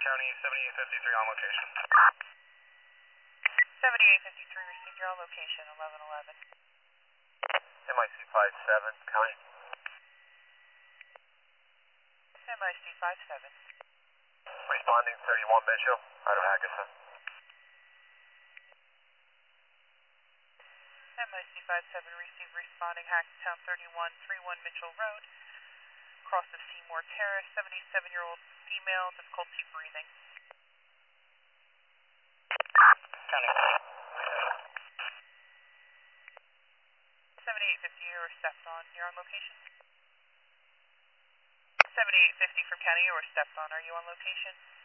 County, 7853 on location. 7853 received, you're on location, 1111. MIC 57, County. MIC 57. Responding 31 Mitchell, out of Hackerson. MIC 57 received, responding Hackettstown 3131 Mitchell Road, cross of Seymour Terrace, 77-year-old female, difficulty breathing. County. 7850 or stepped on, you're on location. 7850 for County or stepped on, are you on location?